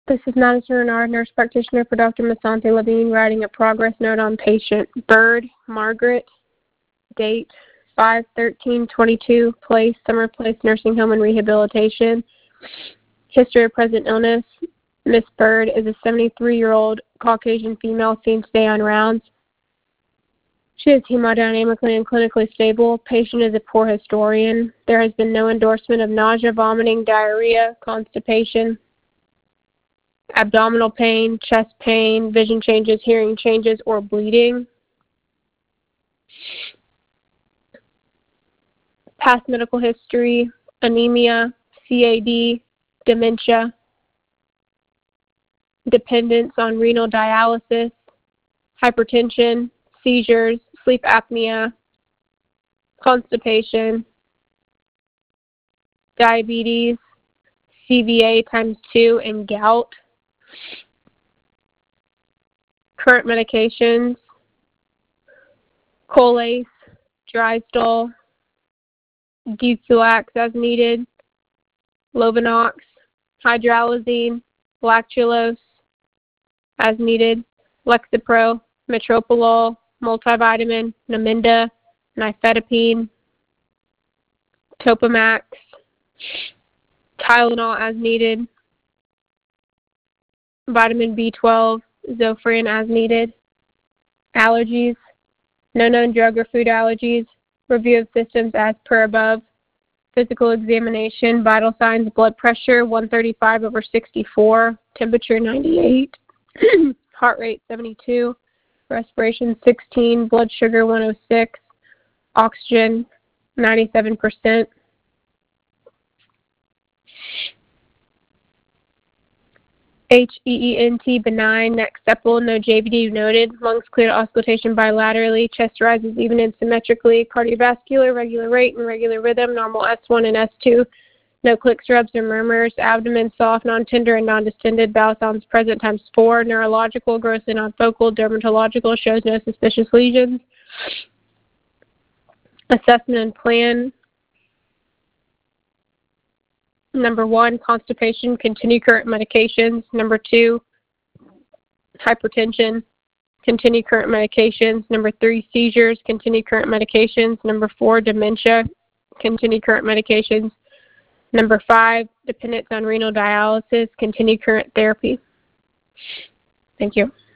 This is Madison Renard, nurse practitioner for Dr. Masante Levine, writing a progress note on patient Bird Margaret, date 5/13/22, place Summer Place Nursing Home and Rehabilitation. History of present illness. Miss Bird is a 73-year-old Caucasian female seen today on rounds. She is hemodynamically and clinically stable. Patient is a poor historian. There has been no endorsement of nausea, vomiting, diarrhea, constipation, abdominal pain, chest pain, vision changes, hearing changes, or bleeding. Past medical history: anemia, CAD, dementia, dependence on renal dialysis, hypertension, seizures, sleep apnea, constipation, diabetes, CVA times 2, and gout. Current medications: Colace, Drysdol, Dulcolax as needed, Lovenox, Hydralazine, Lactulose as needed, Lexapro, Metoprolol, multivitamin, Namenda, Nifedipine, Topamax, Tylenol as needed, vitamin B12, Zofran as needed. Allergies: no known drug or food allergies. Review of systems as per above. Physical examination: vital signs, blood pressure 135/64, temperature 98, heart rate 72, respiration 16, blood sugar 106, oxygen 97%. HEENT benign, neck sepal, no JVD noted. Lungs clear to auscultation bilaterally. Chest rises even and symmetrically. Cardiovascular, regular rate and regular rhythm. Normal S1 and S2. No clicks, rubs, or murmurs. Abdomen soft, non-tender, and non-distended. Bowel sounds present times 4. Neurological, grossly non-focal. Dermatological, shows no suspicious lesions. Assessment and plan. Number 1, constipation, continue current medications. Number 2, hypertension, continue current medications. Number 3, seizures, continue current medications. Number 4, dementia, continue current medications. Number 5, dependence on renal dialysis, continue current therapy. Thank you.